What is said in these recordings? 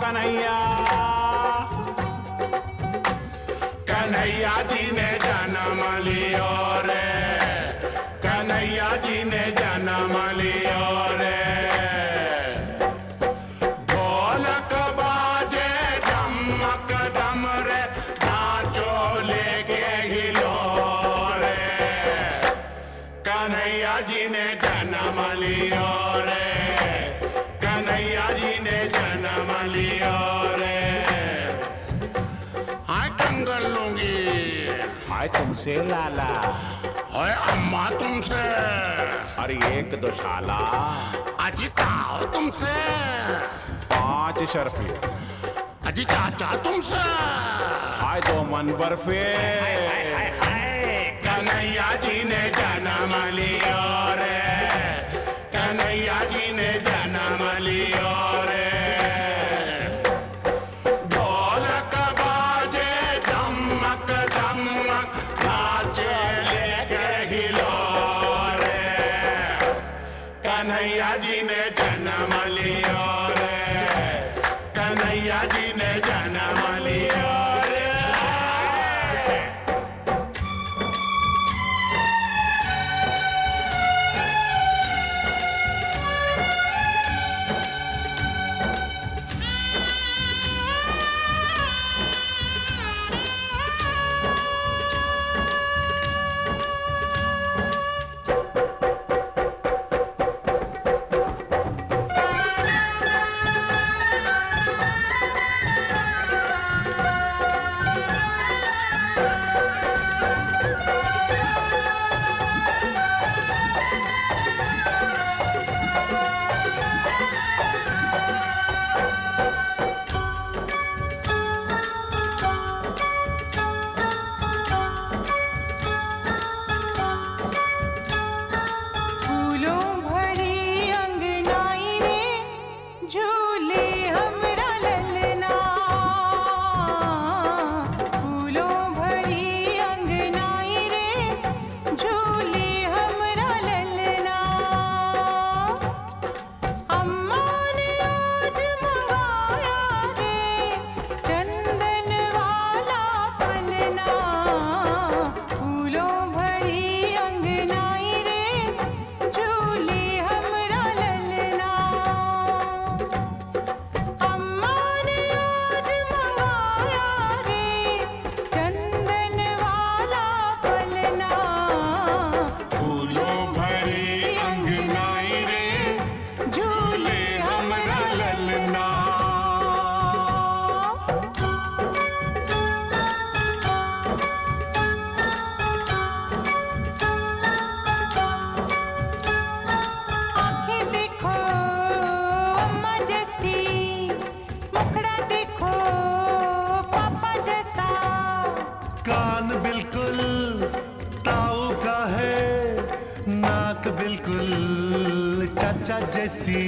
कन्हैया। कन्हैया जी ने जन्म लियो रे, कन्हैया जी ने जन्म लियो रे। ढोलक बाजे ढमक ढम रे, नाचो लेके हिलो रे। कन्हैया जी ने जन्म लियो रे, कन्हैया जी ने जन्म लियो रे। हाय कंगन लूंगी, हाय तुमसे लाला, हाय अम्मा तुमसे, अरे एक दो शाला, अजी ताओ तुमसे, 5 शर्फी, अजी चाचा तुमसे, हाय 2 मन बर्फी। कन्हैया जी ने जन्म लियो रे, कन्हैया जी ने जन्म लियो रे। ढोलक बाजे धमक धमक, नाचे लेके हिलो रे। कन्हैया जी ने जन्म लियो रे, कन्हैया जी ने जन्म लियो रे। बिल्कुल चाचा जैसी,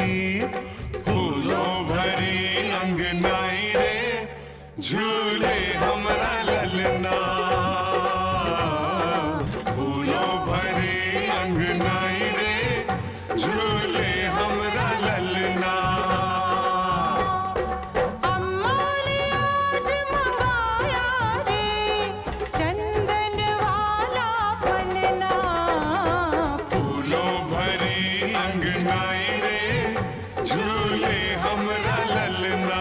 फूलों भरी अंगनाई रे, झूले हमरा ललना। फूलों भरी अंगनाई रे, झूले हमरा ललना। अम्मा ने आज मंगाया रे, चंदन वाला पलना। फूलों भरी अंगनाई रे, झूले हमरा ललना।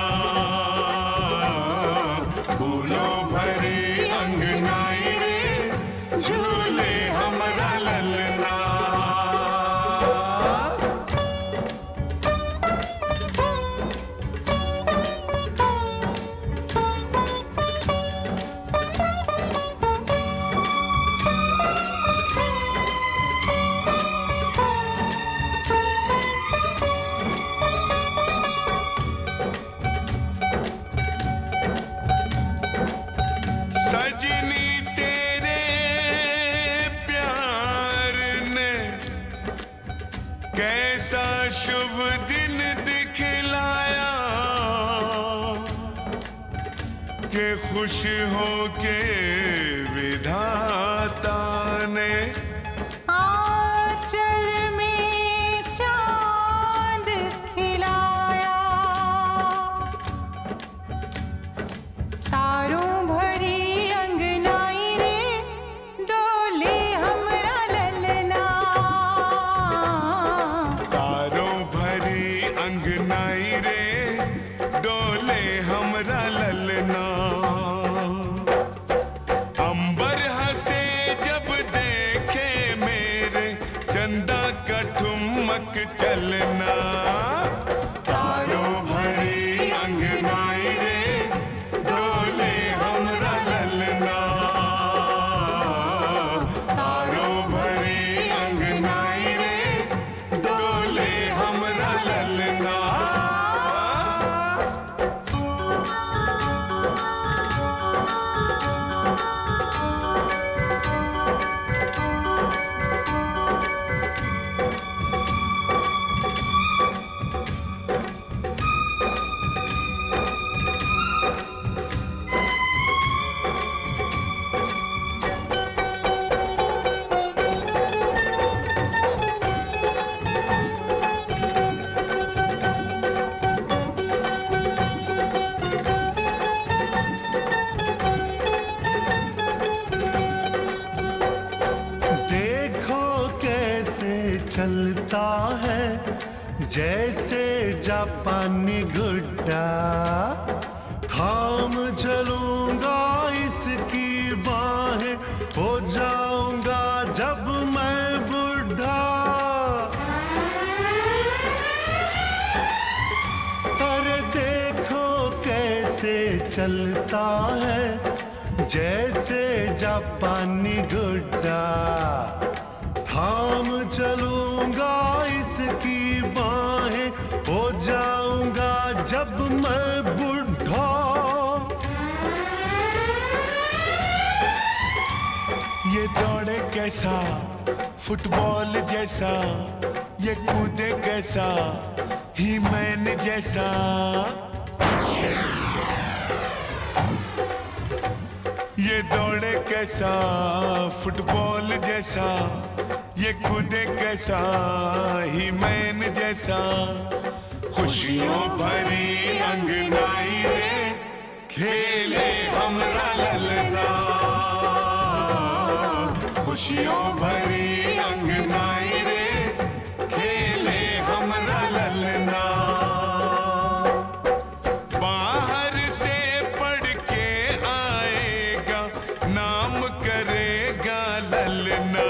फूलों भरी अंगनाई रे, झूले हमरा ललना। सजनी तेरे प्यार ने कैसा शुभ दिन दिखलाया, कि खुश हो के विधाता ने आंचल में चांद खिलाया। ठुमक चलना। तारो भरी अंगनाई रे डोले हमरा ललना। तारो भरी अंगनाई रे डोले हमरा ललना। देखो कैसे चलता है जैसे जापानी गुड्डा। थाम चलूंगा इसकी बाहें, हो जाऊंगा जब मैं बुढ़ा। अरे देखो कैसे चलता है जैसे जापानी गुड्डा। थाम चलूंगा इसकी बाहें, हो जाऊंगा जब मैं बुढ़ा। ये दौड़े कैसा फुटबॉल जैसा, ये कूदे कैसा ही मैंने जैसा। ये दौड़े कैसा फुटबॉल जैसा, ये कूदे कैसा ही मैंने जैसा। खुशियों भरी अंगनाई रे खेले हमरा ललना। खुशियों भरी अंगनाई रे खेले हमरा ललना। बाहर से पढ़ के आएगा नाम करेगा ललना।